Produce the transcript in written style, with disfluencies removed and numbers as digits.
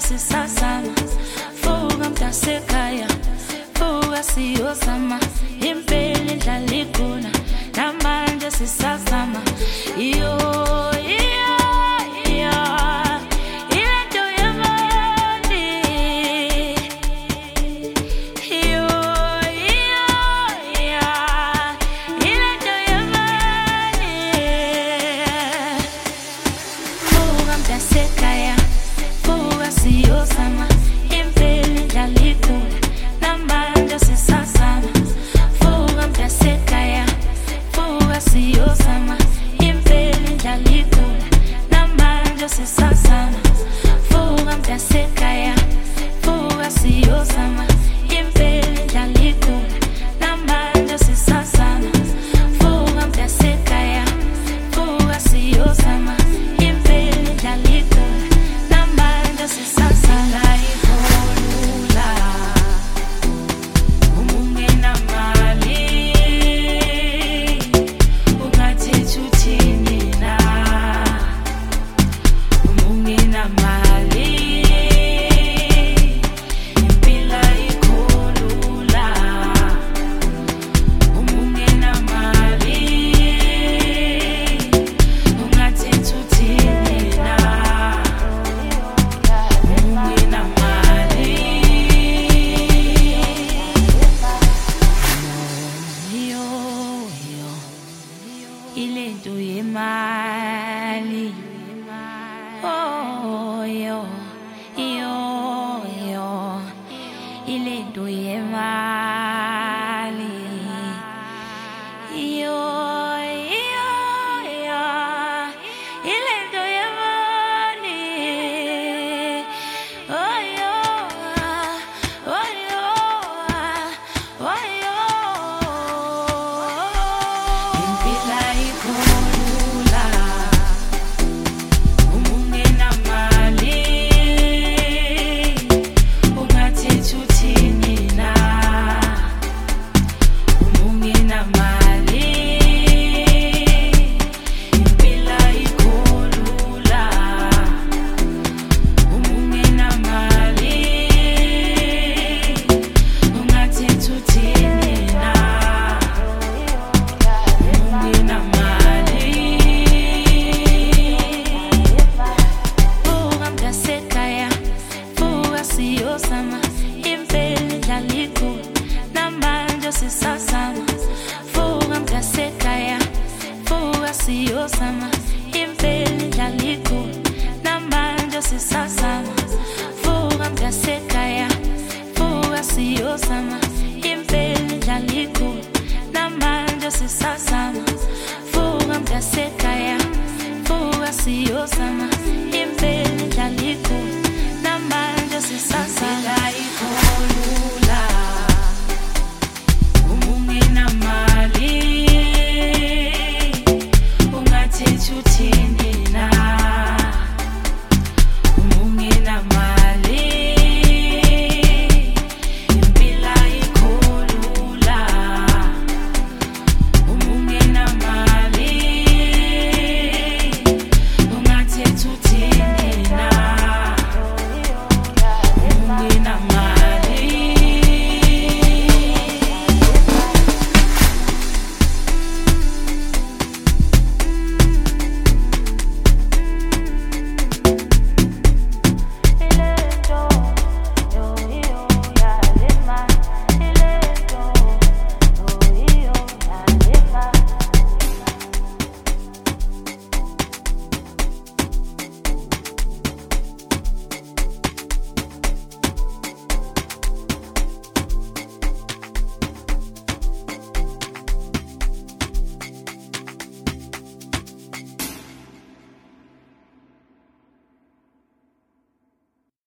sisazama fuka mtasekhaya fuka siyozama impela indlala ikhona namanje sisazama iyo Sekaya, fuga siyozama, impela indlala ikhona, namanje sisazama. Fuga mtasekhaya, fuga siyozama, impela indlala ikhona, namanje sisazama. Fuga mtasekhaya, fuga siyozama, impela indlala ikhona, namanje sisazama. Fuga mtasekhaya, fuga siyozama. Ilento yemali, oh yo, ilento yemali, yo, ilento yemali, oh yo, impila ikhona umungena mali ungathetha uthini na umungena mali impila ikhona umungena mali ungathetha uthini na umungena mali fuka mtasekhaya fuka siyozama impela indlala ikhona namanje sisazama fuka mtasekhaya fuka siyozama impela indlala ikhona namanje sisazama fuka mtasekhaya fuka siyozama impela indlala ikhona namanje sisazama fuka mtasekhaya fuka siyozama impela indlala ikhona